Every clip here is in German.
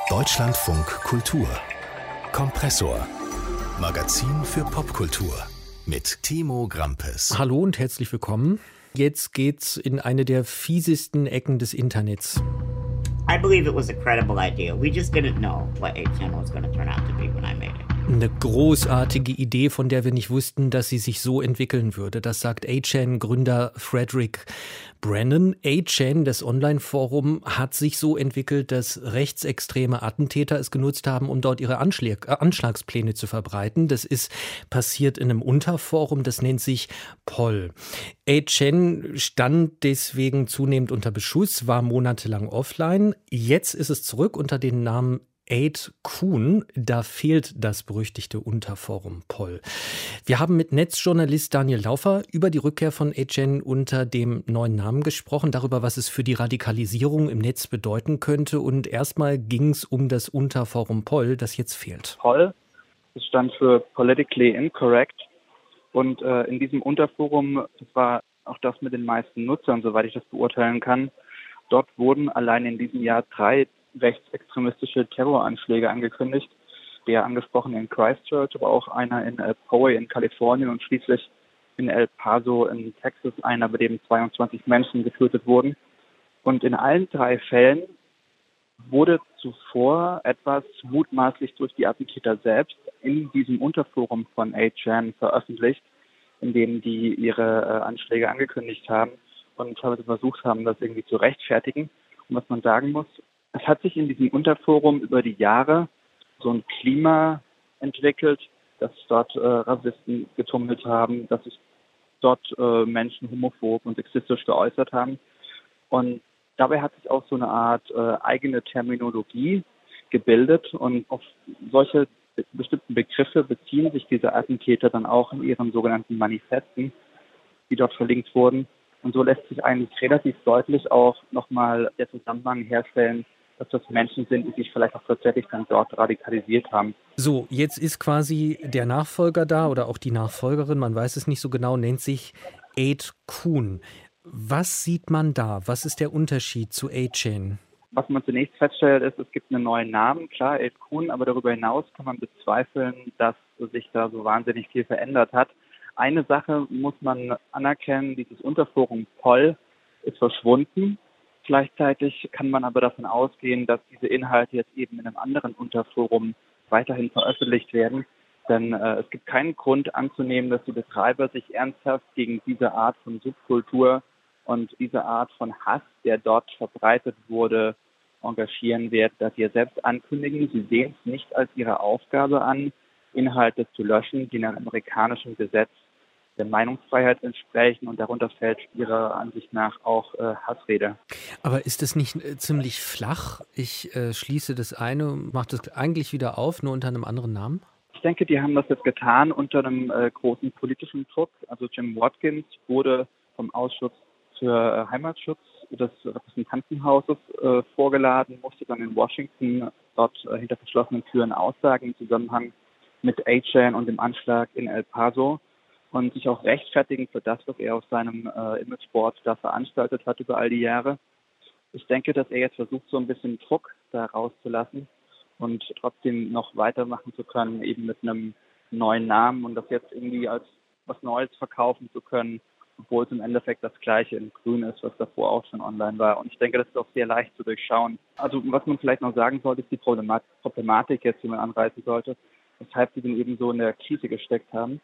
Deutschlandfunk Kultur Kompressor Magazin für Popkultur mit Timo Grampes. Hallo und herzlich willkommen. Jetzt geht's in eine der fiesesten Ecken des Internets. I believe it was a credible idea. We just didn't know what 8chan was going to turn out to be when I made it. Eine großartige Idee, von der wir nicht wussten, dass sie sich so entwickeln würde. Das sagt 8chan-Gründer Frederick Brennan. 8chan, das Online-Forum, hat sich so entwickelt, dass rechtsextreme Attentäter es genutzt haben, um dort ihre Anschlagspläne zu verbreiten. Das ist passiert in einem Unterforum, das nennt sich Poll. 8chan stand deswegen zunehmend unter Beschuss, war monatelang offline. Jetzt ist es zurück unter dem Namen 8kun, da fehlt das berüchtigte Unterforum Poll. Wir haben mit Netzjournalist Daniel Laufer über die Rückkehr von 8chan unter dem neuen Namen gesprochen, darüber, was es für die Radikalisierung im Netz bedeuten könnte. Und erstmal ging es um das Unterforum Poll, das jetzt fehlt. Poll, das stand für Politically Incorrect. Und in diesem Unterforum, das war auch das mit den meisten Nutzern, soweit ich das beurteilen kann, dort wurden allein in diesem Jahr 3 rechtsextremistische Terroranschläge angekündigt. Der angesprochene in Christchurch, aber auch einer in El Poway in Kalifornien und schließlich in El Paso in Texas, einer, bei dem 22 Menschen getötet wurden. Und in allen 3 Fällen wurde zuvor etwas mutmaßlich durch die Attentäter selbst in diesem Unterforum von 8chan veröffentlicht, in dem die ihre Anschläge angekündigt haben und teilweise versucht haben, das irgendwie zu rechtfertigen. Und was man sagen muss, es hat sich in diesem Unterforum über die Jahre so ein Klima entwickelt, dass dort Rassisten getummelt haben, dass sich dort Menschen homophob und sexistisch geäußert haben. Und dabei hat sich auch so eine Art eigene Terminologie gebildet. Und auf solche bestimmten Begriffe beziehen sich diese Attentäter dann auch in ihren sogenannten Manifesten, die dort verlinkt wurden. Und so lässt sich eigentlich relativ deutlich auch nochmal der Zusammenhang herstellen, dass das Menschen sind, die sich vielleicht auch tatsächlich dann dort radikalisiert haben. So, jetzt ist quasi der Nachfolger da oder auch die Nachfolgerin, man weiß es nicht so genau, nennt sich 8kun. Was sieht man da? Was ist der Unterschied zu 8chan? Was man zunächst feststellt, ist, es gibt einen neuen Namen, klar, 8kun, aber darüber hinaus kann man bezweifeln, dass sich da so wahnsinnig viel verändert hat. Eine Sache muss man anerkennen, dieses Unterforum Poll ist verschwunden. Gleichzeitig kann man aber davon ausgehen, dass diese Inhalte jetzt eben in einem anderen Unterforum weiterhin veröffentlicht werden. Denn es gibt keinen Grund anzunehmen, dass die Betreiber sich ernsthaft gegen diese Art von Subkultur und diese Art von Hass, der dort verbreitet wurde, engagieren werden, dass sie ja selbst ankündigen, sie sehen es nicht als ihre Aufgabe an, Inhalte zu löschen, die nach amerikanischem Gesetz der Meinungsfreiheit entsprechen, und darunter fällt ihrer Ansicht nach auch Hassrede. Aber ist das nicht ziemlich flach? Ich schließe das eine und mache das eigentlich wieder auf, nur unter einem anderen Namen? Ich denke, die haben das jetzt getan unter einem großen politischen Druck. Also Jim Watkins wurde vom Ausschuss für Heimatschutz des Repräsentantenhauses vorgeladen, musste dann in Washington dort hinter verschlossenen Türen aussagen im Zusammenhang mit 8chan und dem Anschlag in El Paso und sich auch rechtfertigen für das, was er auf seinem Imageboard da veranstaltet hat über all die Jahre. Ich denke, dass er jetzt versucht, so ein bisschen Druck da rauszulassen und trotzdem noch weitermachen zu können, eben mit einem neuen Namen und das jetzt irgendwie als was Neues verkaufen zu können, obwohl es im Endeffekt das Gleiche in Grün ist, was davor auch schon online war. Und ich denke, das ist auch sehr leicht zu durchschauen. Also was man vielleicht noch sagen sollte, ist die Problematik jetzt, die man anreißen sollte, weshalb sie denn eben so in der Krise gesteckt haben.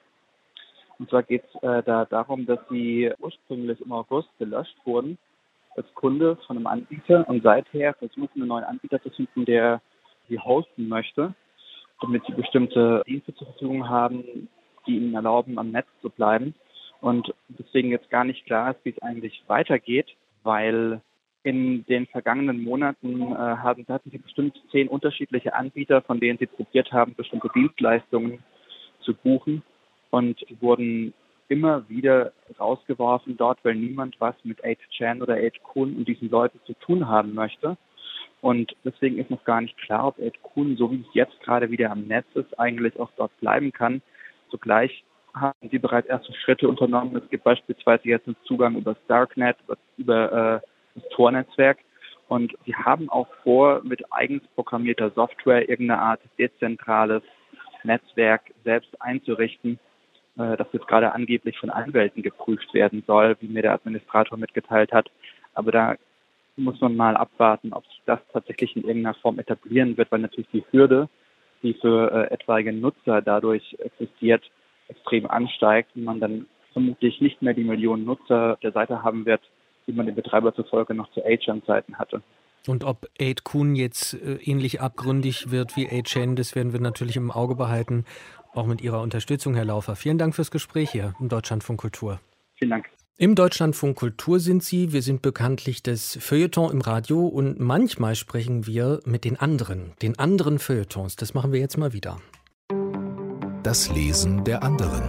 Und zwar geht es da darum, dass sie ursprünglich im August gelöscht wurden als Kunde von einem Anbieter und seither versuchen, einen neuen Anbieter zu finden, der sie hosten möchte, damit sie bestimmte Dienste zur Verfügung haben, die ihnen erlauben, am Netz zu bleiben. Und deswegen jetzt gar nicht klar ist, wie es eigentlich weitergeht, weil in den vergangenen Monaten hatten sie bestimmt 10 unterschiedliche Anbieter, von denen sie probiert haben, bestimmte Dienstleistungen zu buchen. Und die wurden immer wieder rausgeworfen dort, weil niemand was mit 8chan oder 8kun und diesen Leuten zu tun haben möchte. Und deswegen ist noch gar nicht klar, ob 8kun, so wie es jetzt gerade wieder am Netz ist, eigentlich auch dort bleiben kann. Zugleich haben sie bereits erste Schritte unternommen. Es gibt beispielsweise jetzt einen Zugang über das Darknet, über das Tor-Netzwerk. Und sie haben auch vor, mit eigens programmierter Software irgendeine Art dezentrales Netzwerk selbst einzurichten, das jetzt gerade angeblich von Anwälten geprüft werden soll, wie mir der Administrator mitgeteilt hat. Aber da muss man mal abwarten, ob sich das tatsächlich in irgendeiner Form etablieren wird, weil natürlich die Hürde, die für etwaige Nutzer dadurch existiert, extrem ansteigt und man dann vermutlich nicht mehr die Millionen Nutzer der Seite haben wird, die man dem Betreiber zufolge noch zu 8chan-Zeiten hatte. Und ob 8kun jetzt ähnlich abgründig wird wie 8chan, das werden wir natürlich im Auge behalten, auch mit Ihrer Unterstützung, Herr Laufer. Vielen Dank fürs Gespräch hier im Deutschlandfunk Kultur. Vielen Dank. Im Deutschlandfunk Kultur sind Sie. Wir sind bekanntlich das Feuilleton im Radio und manchmal sprechen wir mit den anderen Feuilletons. Das machen wir jetzt mal wieder. Das Lesen der anderen.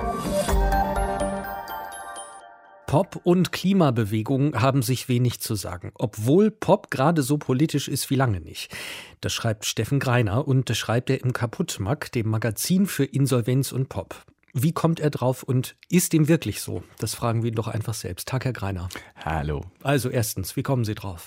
Pop und Klimabewegung haben sich wenig zu sagen, obwohl Pop gerade so politisch ist wie lange nicht. Das schreibt Steffen Greiner und das schreibt er im Kaputt-Mag, dem Magazin für Insolvenz und Pop. Wie kommt er drauf und ist dem wirklich so? Das fragen wir ihn doch einfach selbst. Tag, Herr Greiner. Hallo. Also erstens, wie kommen Sie drauf?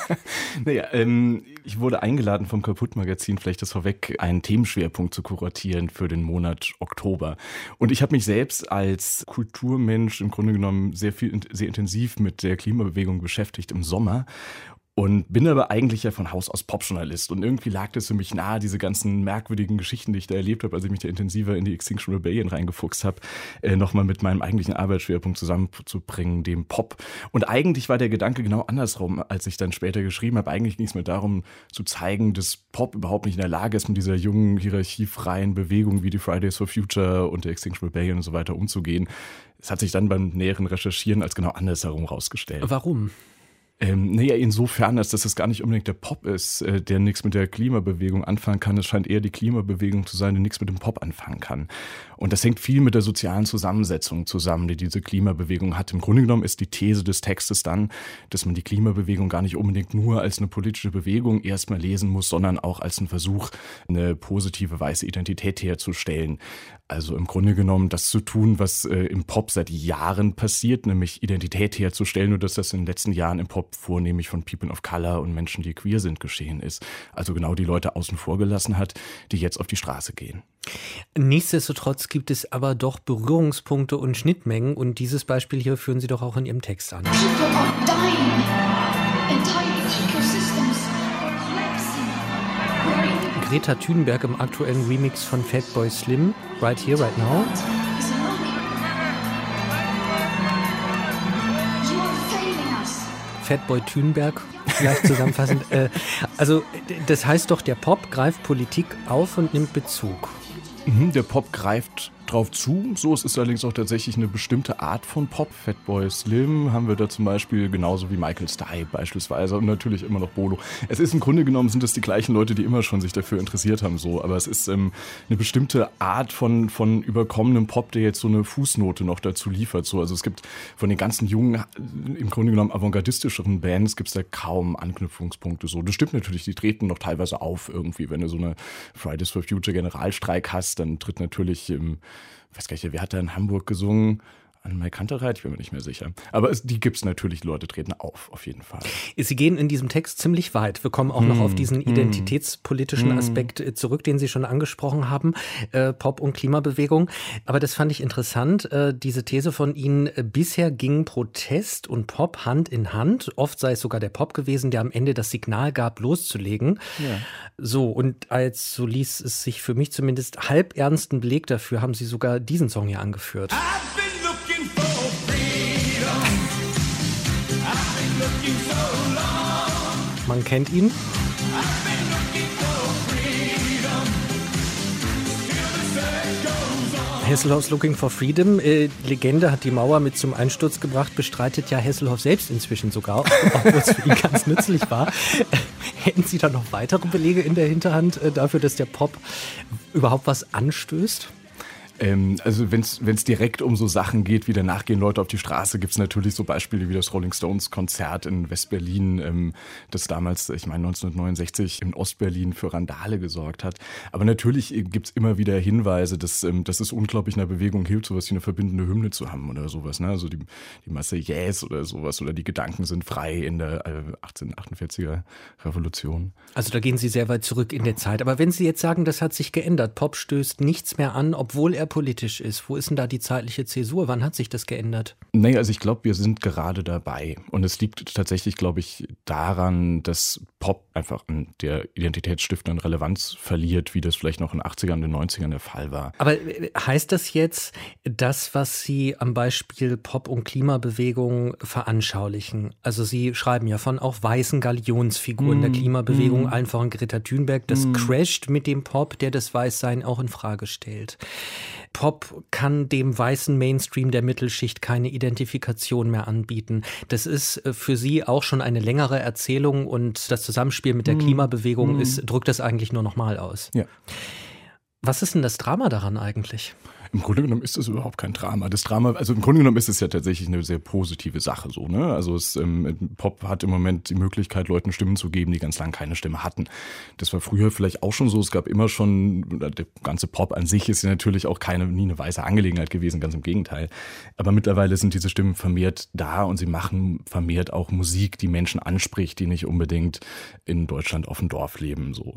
Ich wurde eingeladen vom Kaputt-Magazin, vielleicht das vorweg, einen Themenschwerpunkt zu kuratieren für den Monat Oktober. Und ich habe mich selbst als Kulturmensch im Grunde genommen sehr intensiv mit der Klimabewegung beschäftigt im Sommer. Und bin aber eigentlich ja von Haus aus Popjournalist. Und irgendwie lag das für mich nahe, diese ganzen merkwürdigen Geschichten, die ich da erlebt habe, als ich mich da intensiver in die Extinction Rebellion reingefuchst habe, nochmal mit meinem eigentlichen Arbeitsschwerpunkt zusammenzubringen, dem Pop. Und eigentlich war der Gedanke genau andersrum, als ich dann später geschrieben habe. Eigentlich ging es mir darum, zu zeigen, dass Pop überhaupt nicht in der Lage ist, mit dieser jungen, hierarchiefreien Bewegung wie die Fridays for Future und der Extinction Rebellion und so weiter umzugehen. Es hat sich dann beim näheren Recherchieren als genau andersherum rausgestellt. Warum? Insofern, dass das gar nicht unbedingt der Pop ist, der nichts mit der Klimabewegung anfangen kann. Es scheint eher die Klimabewegung zu sein, die nichts mit dem Pop anfangen kann. Und das hängt viel mit der sozialen Zusammensetzung zusammen, die diese Klimabewegung hat. Im Grunde genommen ist die These des Textes dann, dass man die Klimabewegung gar nicht unbedingt nur als eine politische Bewegung erstmal lesen muss, sondern auch als einen Versuch, eine positive weiße Identität herzustellen. Also im Grunde genommen das zu tun, was im Pop seit Jahren passiert, nämlich Identität herzustellen, nur dass das in den letzten Jahren im Pop vornehmlich von People of Color und Menschen, die queer sind, geschehen ist. Also genau die Leute außen vor gelassen hat, die jetzt auf die Straße gehen. Nichtsdestotrotz gibt es aber doch Berührungspunkte und Schnittmengen und dieses Beispiel hier führen Sie doch auch in Ihrem Text an. People are dying. Entire ecosystems are collapsing. Greta Thunberg im aktuellen Remix von Fatboy Slim, Right Here, Right Now. Fatboy Thunberg, vielleicht zusammenfassend. Also das heißt doch, der Pop greift Politik auf und nimmt Bezug. Der Pop greift drauf zu. So, es ist allerdings auch tatsächlich eine bestimmte Art von Pop. Fatboy Slim haben wir da zum Beispiel, genauso wie Michael Stipe beispielsweise und natürlich immer noch Bolo. Es ist im Grunde genommen, sind es die gleichen Leute, die immer schon sich dafür interessiert haben, so. Aber es ist eine bestimmte Art von überkommenem Pop, der jetzt so eine Fußnote noch dazu liefert. So. Also es gibt von den ganzen jungen, im Grunde genommen avantgardistischeren Bands, gibt es da kaum Anknüpfungspunkte. So. Das stimmt natürlich, die treten noch teilweise auf irgendwie. Wenn du so eine Fridays for Future Generalstreik hast, dann tritt natürlich ich weiß gar nicht, wer hat da in Hamburg gesungen? Annemai Kantereit? Ich bin mir nicht mehr sicher. Aber die gibt es natürlich, Leute treten auf jeden Fall. Sie gehen in diesem Text ziemlich weit. Wir kommen auch noch auf diesen identitätspolitischen Aspekt zurück, den Sie schon angesprochen haben, Pop- und Klimabewegung. Aber das fand ich interessant, diese These von Ihnen, bisher gingen Protest und Pop Hand in Hand. Oft sei es sogar der Pop gewesen, der am Ende das Signal gab, loszulegen. Ja. So, und so ließ es sich für mich zumindest halbernsten Beleg dafür, haben Sie sogar diesen Song hier angeführt. Man kennt ihn. Hasselhoff's Looking for Freedom. Legende hat die Mauer mit zum Einsturz gebracht, bestreitet ja Hasselhoff selbst inzwischen sogar, obwohl es für ihn ganz nützlich war. Hätten Sie da noch weitere Belege in der Hinterhand dafür, dass der Pop überhaupt was anstößt? Also wenn es direkt um so Sachen geht, wie danach gehen Leute auf die Straße, gibt es natürlich so Beispiele wie das Rolling Stones Konzert in West-Berlin, das damals, ich meine 1969 in Ostberlin für Randale gesorgt hat. Aber natürlich gibt es immer wieder Hinweise, dass es unglaublich einer Bewegung hilft, sowas wie eine verbindende Hymne zu haben oder sowas. Ne? Also die Marseillaise oder sowas oder die Gedanken sind frei in der 1848er Revolution. Also da gehen Sie sehr weit zurück in der Zeit. Aber wenn Sie jetzt sagen, das hat sich geändert, Pop stößt nichts mehr an, obwohl er politisch ist. Wo ist denn da die zeitliche Zäsur? Wann hat sich das geändert? Nee, also ich glaube, wir sind gerade dabei. Und es liegt tatsächlich, glaube ich, daran, dass Pop einfach an der identitätsstiftenden Relevanz verliert, wie das vielleicht noch in den 80ern, den 90ern der Fall war. Aber heißt das jetzt, das, was Sie am Beispiel Pop- und Klimabewegung veranschaulichen? Also Sie schreiben ja von auch weißen Galionsfiguren der Klimabewegung, allen voran Greta Thunberg. Das crasht mit dem Pop, der das Weißsein auch in Frage stellt. Pop kann dem weißen Mainstream der Mittelschicht keine Identifikation mehr anbieten. Das ist für Sie auch schon eine längere Erzählung und das Zusammenspiel mit der Klimabewegung drückt das eigentlich nur nochmal aus. Ja. Was ist denn das Drama daran eigentlich? Im Grunde genommen ist es überhaupt kein Drama. Das Drama, also im Grunde genommen ist es ja tatsächlich eine sehr positive Sache so, ne? Also Pop hat im Moment die Möglichkeit, Leuten Stimmen zu geben, die ganz lange keine Stimme hatten. Das war früher vielleicht auch schon so. Es gab immer schon, der ganze Pop an sich ist ja natürlich auch nie eine weiße Angelegenheit gewesen, ganz im Gegenteil. Aber mittlerweile sind diese Stimmen vermehrt da und sie machen vermehrt auch Musik, die Menschen anspricht, die nicht unbedingt in Deutschland auf dem Dorf leben, so.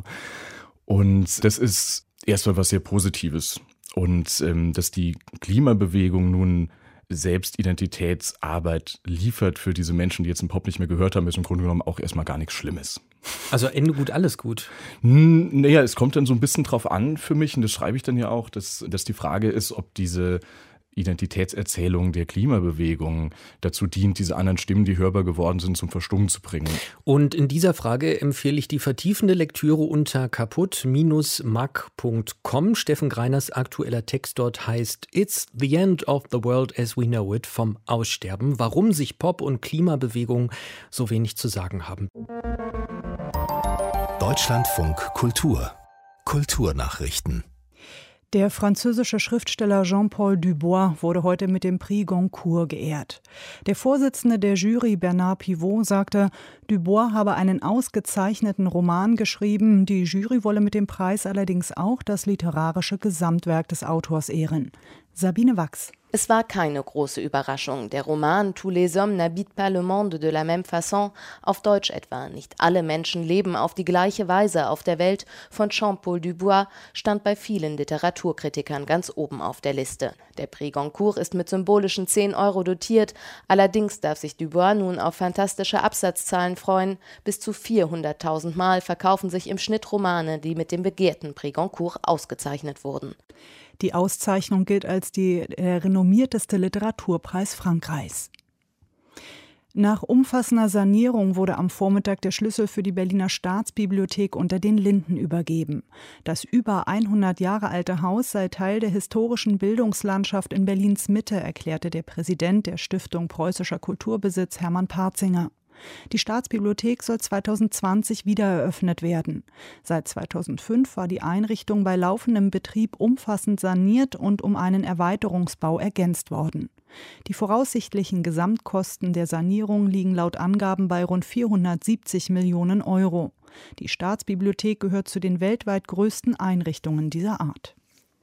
Und das ist erstmal was sehr Positives. Und dass die Klimabewegung nun selbst Identitätsarbeit liefert für diese Menschen, die jetzt den Pop nicht mehr gehört haben, ist im Grunde genommen auch erstmal gar nichts Schlimmes. Also Ende gut, alles gut? Naja, es kommt dann so ein bisschen drauf an für mich, und das schreibe ich dann ja auch, dass die Frage ist, ob diese Identitätserzählung der Klimabewegung dazu dient, diese anderen Stimmen, die hörbar geworden sind, zum Verstummen zu bringen. Und in dieser Frage empfehle ich die vertiefende Lektüre unter kaputt-mag.com. Steffen Greiners aktueller Text dort heißt It's the End of the World as we know it, vom Aussterben. Warum sich Pop- und Klimabewegung so wenig zu sagen haben. Deutschlandfunk Kultur. Kulturnachrichten. Der französische Schriftsteller Jean-Paul Dubois wurde heute mit dem Prix Goncourt geehrt. Der Vorsitzende der Jury, Bernard Pivot, sagte, Dubois habe einen ausgezeichneten Roman geschrieben. Die Jury wolle mit dem Preis allerdings auch das literarische Gesamtwerk des Autors ehren. Sabine Wachs. Es war keine große Überraschung. Der Roman Tous les hommes n'habitent pas le monde de la même façon, auf Deutsch etwa Nicht alle Menschen leben auf die gleiche Weise auf der Welt, von Jean-Paul Dubois, stand bei vielen Literaturkritikern ganz oben auf der Liste. Der Prix Goncourt ist mit symbolischen 10 € dotiert. Allerdings darf sich Dubois nun auf fantastische Absatzzahlen freuen. Bis zu 400.000 Mal verkaufen sich im Schnitt Romane, die mit dem begehrten Prix Goncourt ausgezeichnet wurden. Die Auszeichnung gilt als der renommierteste Literaturpreis Frankreichs. Nach umfassender Sanierung wurde am Vormittag der Schlüssel für die Berliner Staatsbibliothek unter den Linden übergeben. Das über 100 Jahre alte Haus sei Teil der historischen Bildungslandschaft in Berlins Mitte, erklärte der Präsident der Stiftung Preußischer Kulturbesitz, Hermann Parzinger. Die Staatsbibliothek soll 2020 wieder eröffnet werden. Seit 2005 war die Einrichtung bei laufendem Betrieb umfassend saniert und um einen Erweiterungsbau ergänzt worden. Die voraussichtlichen Gesamtkosten der Sanierung liegen laut Angaben bei rund 470 Millionen €. Die Staatsbibliothek gehört zu den weltweit größten Einrichtungen dieser Art.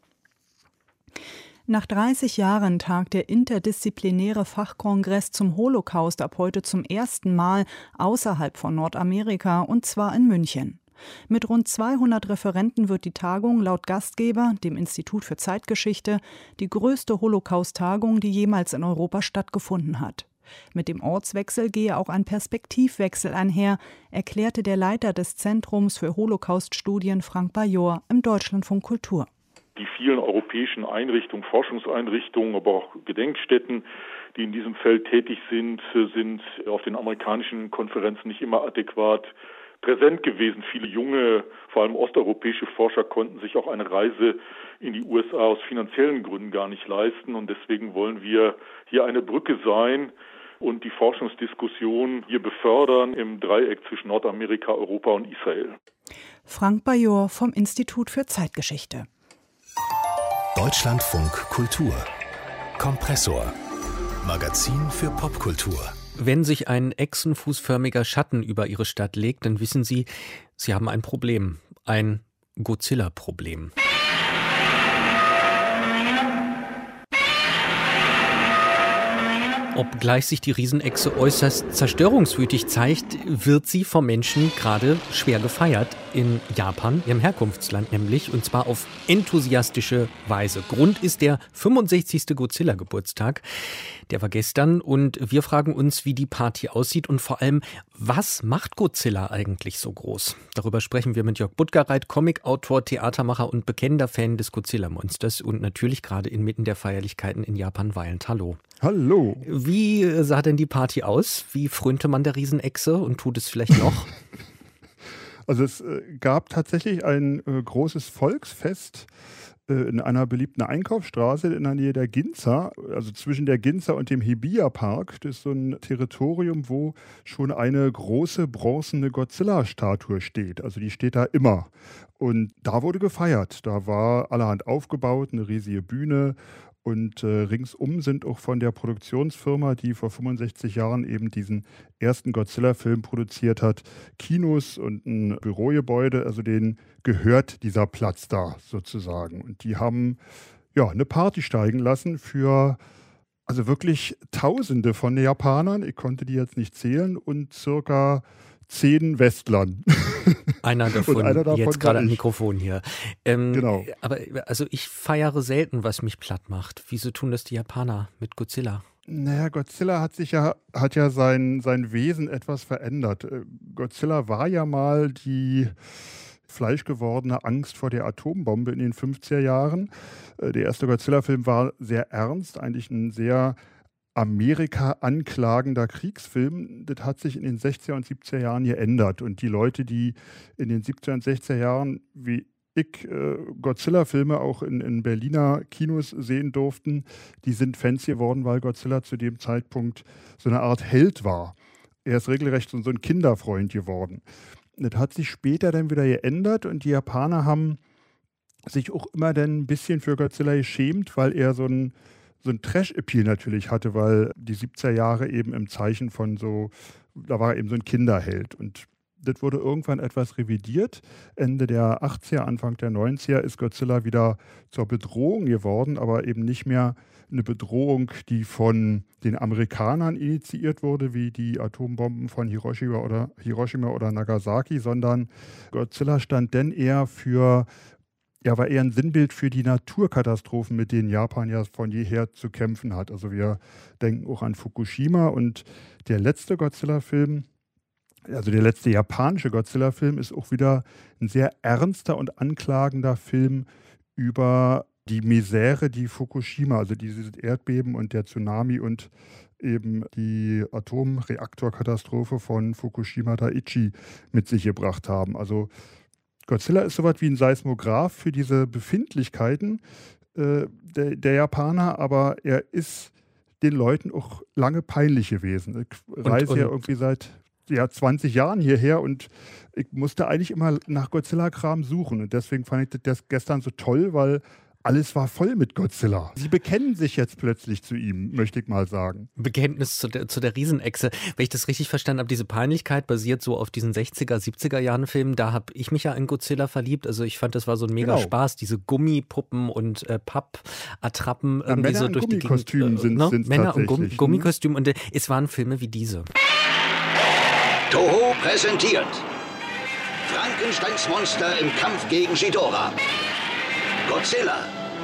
Nach 30 Jahren tagt der interdisziplinäre Fachkongress zum Holocaust ab heute zum ersten Mal außerhalb von Nordamerika, und zwar in München. Mit rund 200 Referenten wird die Tagung laut Gastgeber, dem Institut für Zeitgeschichte, die größte Holocaust-Tagung, die jemals in Europa stattgefunden hat. Mit dem Ortswechsel gehe auch ein Perspektivwechsel einher, erklärte der Leiter des Zentrums für Holocaust-Studien Frank Bajor im Deutschlandfunk Kultur. Die vielen europäischen Einrichtungen, Forschungseinrichtungen, aber auch Gedenkstätten, die in diesem Feld tätig sind auf den amerikanischen Konferenzen nicht immer adäquat präsent gewesen. Viele junge, vor allem osteuropäische Forscher konnten sich auch eine Reise in die USA aus finanziellen Gründen gar nicht leisten. Und deswegen wollen wir hier eine Brücke sein und die Forschungsdiskussion hier befördern im Dreieck zwischen Nordamerika, Europa und Israel. Frank Bajor vom Institut für Zeitgeschichte. Deutschlandfunk Kultur. Kompressor. Magazin für Popkultur. Wenn sich ein echsenfußförmiger Schatten über Ihre Stadt legt, dann wissen Sie, Sie haben ein Problem. Ein Godzilla-Problem. Obgleich sich die Riesenechse äußerst zerstörungswütig zeigt, wird sie vom Menschen gerade schwer gefeiert. In Japan, ihrem Herkunftsland nämlich, und zwar auf enthusiastische Weise. Grund ist der 65. Godzilla-Geburtstag. Der war gestern und wir fragen uns, wie die Party aussieht und vor allem, was macht Godzilla eigentlich so groß? Darüber sprechen wir mit Jörg Buttgereit, Comicautor, Theatermacher und bekennender Fan des Godzilla-Monsters und natürlich gerade inmitten der Feierlichkeiten in Japan weilend. Hallo. Hallo. Wie sah denn die Party aus? Wie frönte man der Riesenechse und tut es vielleicht noch? Also es gab tatsächlich ein großes Volksfest in einer beliebten Einkaufsstraße in der Nähe der Ginza, also zwischen der Ginza und dem Hibiya-Park. Das ist so ein Territorium, wo schon eine große bronzene Godzilla-Statue steht. Also die steht da immer. Und da wurde gefeiert. Da war allerhand aufgebaut, eine riesige Bühne. Und ringsum sind auch von der Produktionsfirma, die vor 65 Jahren eben diesen ersten Godzilla-Film produziert hat, Kinos und ein Bürogebäude, also denen gehört dieser Platz da sozusagen. Und die haben ja eine Party steigen lassen für also wirklich Tausende von Japanern. Ich konnte die jetzt nicht zählen und circa 10 Westlern. Einer davon jetzt gerade am Mikrofon hier. Genau. Aber also ich feiere selten, was mich platt macht. Wieso tun das die Japaner mit Godzilla? Naja, Godzilla hat ja sein Wesen etwas verändert. Godzilla war ja mal die fleischgewordene Angst vor der Atombombe in den 50er Jahren. Der erste Godzilla-Film war sehr ernst, eigentlich ein sehr Amerika anklagender Kriegsfilm. Das hat sich in den 60er und 70er Jahren geändert. Und die Leute, die in den 70er und 60er Jahren wie ich Godzilla-Filme auch in Berliner Kinos sehen durften, die sind Fans geworden, weil Godzilla zu dem Zeitpunkt so eine Art Held war. Er ist regelrecht so ein Kinderfreund geworden. Das hat sich später dann wieder geändert und die Japaner haben sich auch immer dann ein bisschen für Godzilla geschämt, weil er so ein Trash-Appeal natürlich hatte, weil die 70er Jahre eben im Zeichen von da war er eben so ein Kinderheld. Und das wurde irgendwann etwas revidiert. Ende der 80er, Anfang der 90er ist Godzilla wieder zur Bedrohung geworden, aber eben nicht mehr eine Bedrohung, die von den Amerikanern initiiert wurde, wie die Atombomben von Hiroshima oder Nagasaki, sondern Godzilla stand dann eher war eher ein Sinnbild für die Naturkatastrophen, mit denen Japan ja von jeher zu kämpfen hat. Also wir denken auch an Fukushima und der letzte Godzilla-Film, also der letzte japanische Godzilla-Film ist auch wieder ein sehr ernster und anklagender Film über die Misere, die Fukushima, also dieses Erdbeben und der Tsunami und eben die Atomreaktorkatastrophe von Fukushima Daiichi mit sich gebracht haben. Also Godzilla ist sowas wie ein Seismograph für diese Befindlichkeiten der Japaner, aber er ist den Leuten auch lange peinlich gewesen. Ich reise ja irgendwie seit 20 Jahren hierher und ich musste eigentlich immer nach Godzilla-Kram suchen. Und deswegen fand ich das gestern so toll, weil alles war voll mit Godzilla. Sie bekennen sich jetzt plötzlich zu ihm, möchte ich mal sagen. Bekenntnis zu der Riesenechse. Wenn ich das richtig verstanden habe, diese Peinlichkeit basiert so auf diesen 60er, 70er Jahren Filmen. Da habe ich mich ja in Godzilla verliebt. Also ich fand, das war so ein mega Spaß. Diese Gummipuppen und Pappattrappen. Ja, Männer in Gummikostümen sind Männer in Gummikostümen. Und es waren Filme wie diese. Toho präsentiert Frankensteins Monster im Kampf gegen Ghidorah. Godzilla,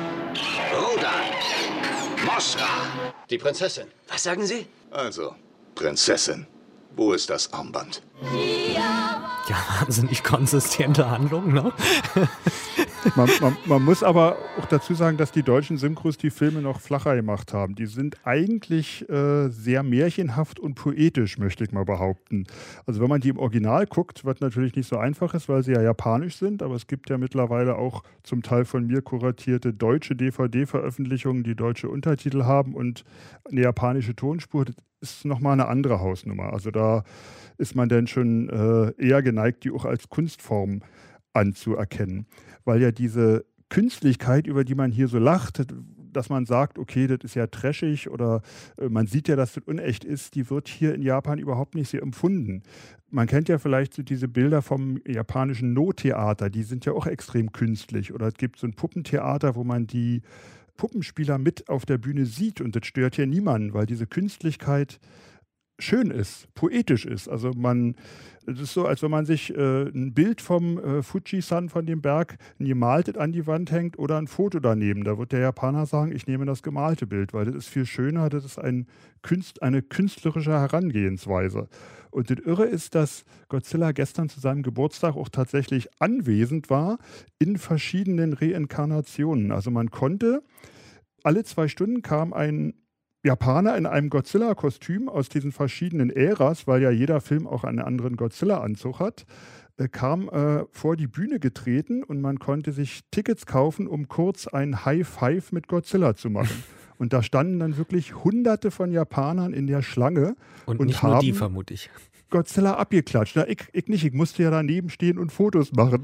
Rodan, Mothra. Die Prinzessin. Was sagen Sie? Also, Prinzessin, wo ist das Armband? Ja, wahnsinnig konsistente Handlung, ne? Man muss aber auch dazu sagen, dass die deutschen Synchros die Filme noch flacher gemacht haben. Die sind eigentlich sehr märchenhaft und poetisch, möchte ich mal behaupten. Also wenn man die im Original guckt, was natürlich nicht so einfach ist, weil sie ja japanisch sind, aber es gibt ja mittlerweile auch zum Teil von mir kuratierte deutsche DVD-Veröffentlichungen, die deutsche Untertitel haben und eine japanische Tonspur. Das ist nochmal eine andere Hausnummer. Also da ist man dann schon eher geneigt, die auch als Kunstform anzuerkennen. Weil ja diese Künstlichkeit, über die man hier so lacht, dass man sagt, okay, das ist ja trashig oder man sieht ja, dass das unecht ist, die wird hier in Japan überhaupt nicht so empfunden. Man kennt ja vielleicht so diese Bilder vom japanischen No-Theater, die sind ja auch extrem künstlich. Oder es gibt so ein Puppentheater, wo man die Puppenspieler mit auf der Bühne sieht und das stört hier niemanden, weil diese Künstlichkeit schön ist, poetisch ist. Also es ist so, als wenn man sich ein Bild vom Fuji-San, von dem Berg, ein gemaltes an die Wand hängt oder ein Foto daneben. Da wird der Japaner sagen, ich nehme das gemalte Bild, weil das ist viel schöner, das ist eine künstlerische Herangehensweise. Und das Irre ist, dass Godzilla gestern zu seinem Geburtstag auch tatsächlich anwesend war in verschiedenen Reinkarnationen. Also man konnte, alle 2 Stunden kam ein Japaner in einem Godzilla-Kostüm aus diesen verschiedenen Äras, weil ja jeder Film auch einen anderen Godzilla-Anzug hat, kam vor die Bühne getreten und man konnte sich Tickets kaufen, um kurz ein High-Five mit Godzilla zu machen. Und da standen dann wirklich Hunderte von Japanern in der Schlange und nicht haben nur die, vermute ich. Godzilla abgeklatscht. Na, ich nicht, ich musste ja daneben stehen und Fotos machen.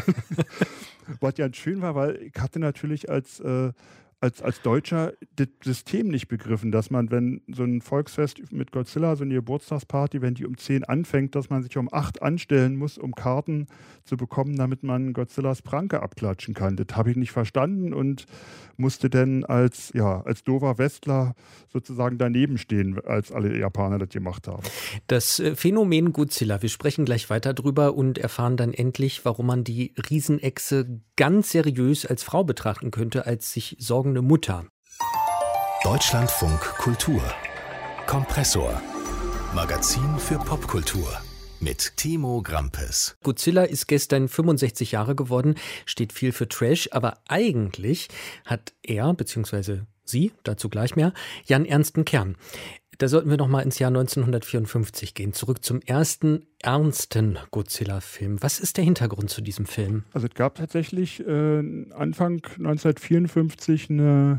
Was ja schön war, weil ich hatte natürlich als Deutscher das System nicht begriffen, dass man, wenn so ein Volksfest mit Godzilla, so eine Geburtstagsparty, wenn die um 10 anfängt, dass man sich um 8 anstellen muss, um Karten zu bekommen, damit man Godzillas Pranke abklatschen kann. Das habe ich nicht verstanden und musste dann als doofer Westler sozusagen daneben stehen, als alle Japaner das gemacht haben. Das Phänomen Godzilla, wir sprechen gleich weiter drüber und erfahren dann endlich, warum man die Riesenechse ganz seriös als Frau betrachten könnte, als sich sorgende Mutter. Deutschlandfunk Kultur. Kompressor. Magazin für Popkultur. Mit Timo Grampes. Godzilla ist gestern 65 Jahre geworden, steht viel für Trash, aber eigentlich hat er, beziehungsweise sie, dazu gleich mehr, ja einen ernsten Kern. Da sollten wir noch mal ins Jahr 1954 gehen, zurück zum ersten ernsten Godzilla-Film. Was ist der Hintergrund zu diesem Film? Also es gab tatsächlich Anfang 1954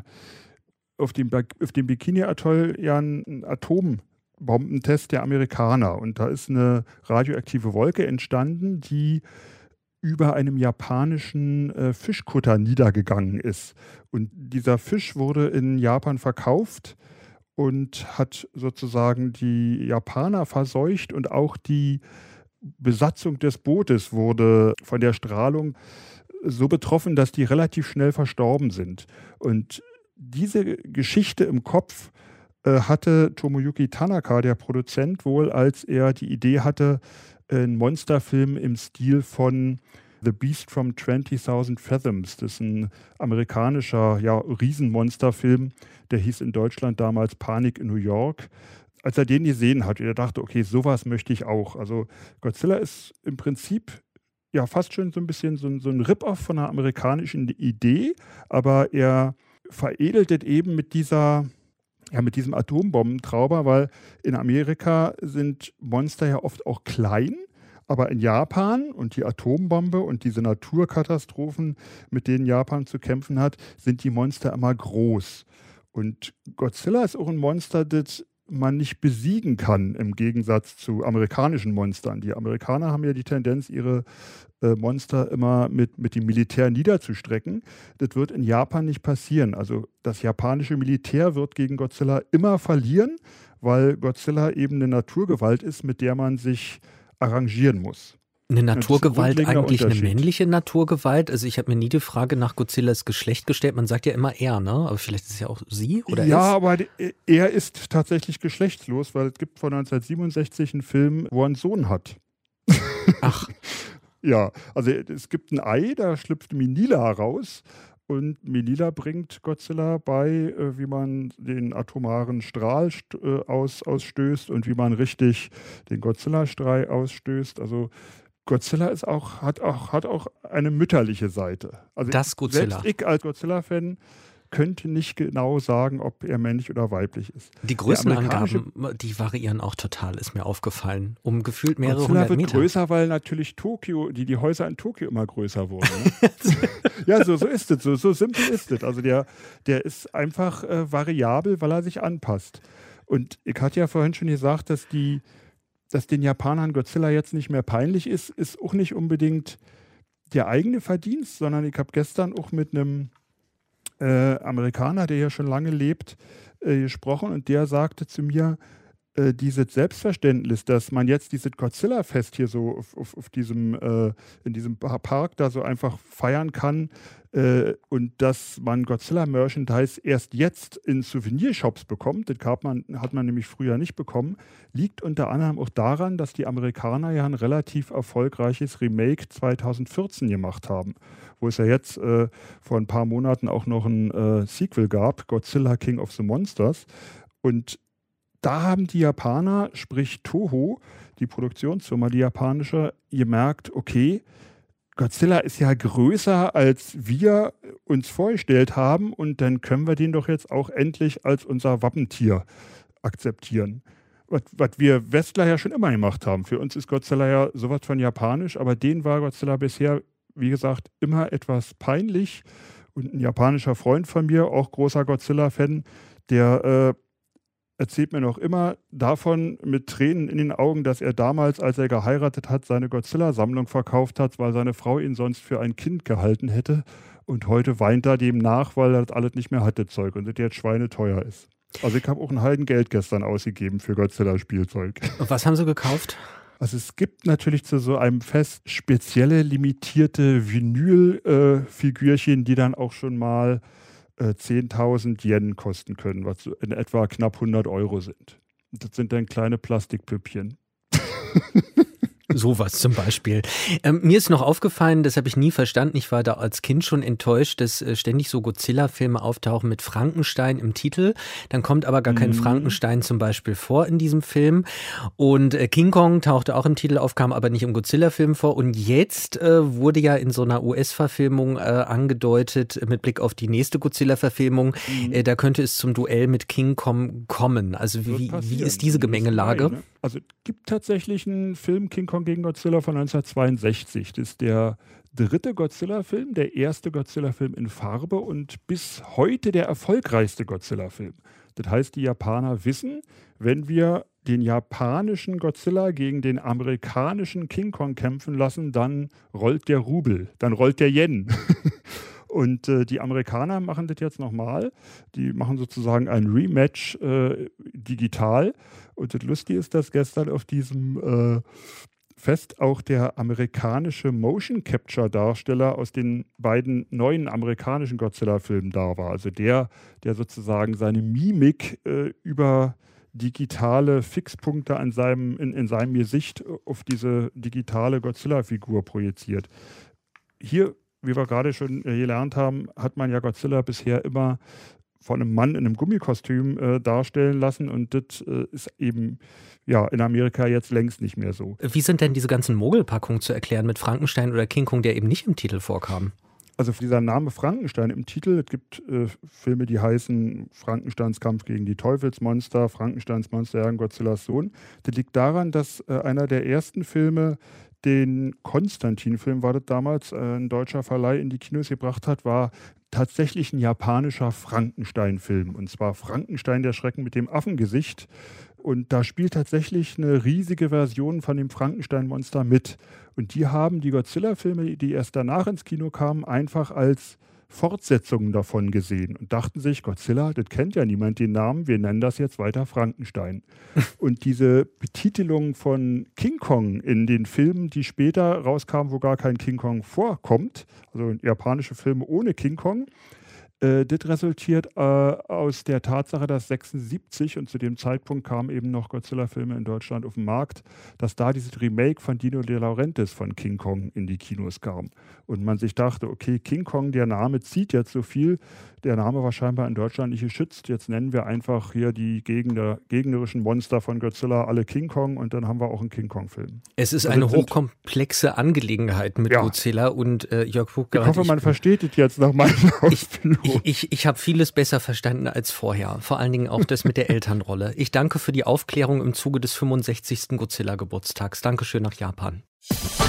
auf dem Bikini-Atoll ja einen Atombombentest der Amerikaner. Und da ist eine radioaktive Wolke entstanden, die über einem japanischen Fischkutter niedergegangen ist. Und dieser Fisch wurde in Japan verkauft und hat sozusagen die Japaner verseucht und auch die Besatzung des Bootes wurde von der Strahlung so betroffen, dass die relativ schnell verstorben sind. Und diese Geschichte im Kopf hatte Tomoyuki Tanaka, der Produzent, wohl, als er die Idee hatte, einen Monsterfilm im Stil von The Beast from 20,000 Fathoms. Das ist ein amerikanischer Riesenmonsterfilm, der hieß in Deutschland damals Panik in New York. Als er den gesehen hat, er dachte, okay, sowas möchte ich auch. Also Godzilla ist im Prinzip ja fast schon so ein bisschen so ein Rip-Off von einer amerikanischen Idee, aber er veredelt es eben mit diesem Atombombentrauber, weil in Amerika sind Monster ja oft auch klein, aber in Japan und die Atombombe und diese Naturkatastrophen, mit denen Japan zu kämpfen hat, sind die Monster immer groß. Und Godzilla ist auch ein Monster, das man nicht besiegen kann, im Gegensatz zu amerikanischen Monstern. Die Amerikaner haben ja die Tendenz, ihre Monster immer mit dem Militär niederzustrecken. Das wird in Japan nicht passieren. Also das japanische Militär wird gegen Godzilla immer verlieren, weil Godzilla eben eine Naturgewalt ist, mit der man sich arrangieren muss. Eine Naturgewalt, eigentlich eine männliche Naturgewalt? Also ich habe mir nie die Frage nach Godzillas Geschlecht gestellt. Man sagt ja immer er, ne? Aber vielleicht ist es ja auch sie oder ja, aber er ist tatsächlich geschlechtslos, weil es gibt von 1967 einen Film, wo er einen Sohn hat. Ach. Ja, also es gibt ein Ei, da schlüpft Minilla raus. Und Minilla bringt Godzilla bei, wie man den atomaren Strahl ausstößt und wie man richtig den Godzilla-Strahl ausstößt. Also Godzilla hat auch eine mütterliche Seite. Also das Godzilla. Selbst ich als Godzilla-Fan könnte nicht genau sagen, ob er männlich oder weiblich ist. Die Größenangaben, die variieren auch total, ist mir aufgefallen. Um gefühlt mehrere hundert Meter. Wird größer, weil natürlich Tokio, die Häuser in Tokio immer größer wurden. Ne? Ja, so ist es. So simpel ist es. Also der ist einfach variabel, weil er sich anpasst. Und ich hatte ja vorhin schon gesagt, dass den Japanern Godzilla jetzt nicht mehr peinlich ist auch nicht unbedingt der eigene Verdienst, sondern ich habe gestern auch mit einem Amerikaner, der ja schon lange lebt, gesprochen und der sagte zu mir, dieses Selbstverständnis, dass man jetzt dieses Godzilla-Fest hier so in diesem Park da so einfach feiern kann und dass man Godzilla-Merchandise erst jetzt in Souvenirshops bekommt, das hat man nämlich früher nicht bekommen, liegt unter anderem auch daran, dass die Amerikaner ja ein relativ erfolgreiches Remake 2014 gemacht haben, wo es ja jetzt vor ein paar Monaten auch noch ein Sequel gab, Godzilla King of the Monsters. Und da haben die Japaner, sprich Toho, die Produktionsfirma, die japanische, gemerkt, okay, Godzilla ist ja größer, als wir uns vorgestellt haben und dann können wir den doch jetzt auch endlich als unser Wappentier akzeptieren. Was wir Westler ja schon immer gemacht haben. Für uns ist Godzilla ja sowas von japanisch, aber denen war Godzilla bisher, wie gesagt, immer etwas peinlich. Und ein japanischer Freund von mir, auch großer Godzilla-Fan, der erzählt mir noch immer davon mit Tränen in den Augen, dass er damals, als er geheiratet hat, seine Godzilla-Sammlung verkauft hat, weil seine Frau ihn sonst für ein Kind gehalten hätte. Und heute weint er dem nach, weil er das alles nicht mehr hatte, Zeug, und das jetzt schweineteuer ist. Also ich habe auch ein Heidengeld gestern ausgegeben für Godzilla-Spielzeug. Und was haben Sie gekauft? Also es gibt natürlich zu so einem Fest spezielle, limitierte Vinyl-Figürchen, die dann auch schon mal 10.000 Yen kosten können, was in etwa knapp 100 Euro sind. Das sind dann kleine Plastikpüppchen. Sowas zum Beispiel. Mir ist noch aufgefallen, das habe ich nie verstanden, ich war da als Kind schon enttäuscht, dass ständig so Godzilla-Filme auftauchen mit Frankenstein im Titel. Dann kommt aber gar kein Frankenstein zum Beispiel vor in diesem Film. Und King Kong tauchte auch im Titel auf, kam aber nicht im Godzilla-Film vor. Und jetzt wurde ja in so einer US-Verfilmung angedeutet, mit Blick auf die nächste Godzilla-Verfilmung, da könnte es zum Duell mit King Kong kommen. Also wie ist diese Gemengelage? Also es gibt tatsächlich einen Film King Kong gegen Godzilla von 1962. Das ist der dritte Godzilla-Film, der erste Godzilla-Film in Farbe und bis heute der erfolgreichste Godzilla-Film. Das heißt, die Japaner wissen, wenn wir den japanischen Godzilla gegen den amerikanischen King Kong kämpfen lassen, dann rollt der Rubel, dann rollt der Yen. Und die Amerikaner machen das jetzt nochmal. Die machen sozusagen ein Rematch digital. Und das Lustige ist, dass gestern auf diesem Fest auch der amerikanische Motion Capture Darsteller aus den beiden neuen amerikanischen Godzilla-Filmen da war. Also der sozusagen seine Mimik über digitale Fixpunkte in seinem Gesicht auf diese digitale Godzilla-Figur projiziert. Hier, wie wir gerade schon gelernt haben, hat man ja Godzilla bisher immer von einem Mann in einem Gummikostüm darstellen lassen und das ist eben ja in Amerika jetzt längst nicht mehr so. Wie sind denn diese ganzen Mogelpackungen zu erklären mit Frankenstein oder King Kong, der eben nicht im Titel vorkam? Also dieser Name Frankenstein im Titel, es gibt Filme, die heißen Frankensteins Kampf gegen die Teufelsmonster, Frankensteins Monster, Godzillas Sohn. Das liegt daran, dass einer der ersten Filme, den Konstantin-Film war das damals, ein deutscher Verleih in die Kinos gebracht hat, war tatsächlich ein japanischer Frankenstein-Film. Und zwar Frankenstein, der Schrecken mit dem Affengesicht. Und da spielt tatsächlich eine riesige Version von dem Frankenstein-Monster mit. Und die haben die Godzilla-Filme, die erst danach ins Kino kamen, einfach als Fortsetzungen davon gesehen und dachten sich, Godzilla, das kennt ja niemand den Namen, wir nennen das jetzt weiter Frankenstein. Und diese Betitelung von King Kong in den Filmen, die später rauskamen, wo gar kein King Kong vorkommt, also japanische Filme ohne King Kong, das resultiert aus der Tatsache, dass 1976, und zu dem Zeitpunkt kamen eben noch Godzilla-Filme in Deutschland auf den Markt, dass da dieses Remake von Dino De Laurentiis von King Kong in die Kinos kam. Und man sich dachte, okay, King Kong, der Name zieht jetzt so viel, der Name war scheinbar in Deutschland nicht geschützt, jetzt nennen wir einfach hier die gegnerischen Monster von Godzilla alle King Kong und dann haben wir auch einen King Kong-Film. Es ist eine hochkomplexe Angelegenheit mit Godzilla und Jörg Puchgereit. Ich hoffe, man versteht es jetzt nach meiner Ausführung. Ich habe vieles besser verstanden als vorher, vor allen Dingen auch das mit der Elternrolle. Ich danke für die Aufklärung im Zuge des 65. Godzilla-Geburtstags. Dankeschön nach Japan.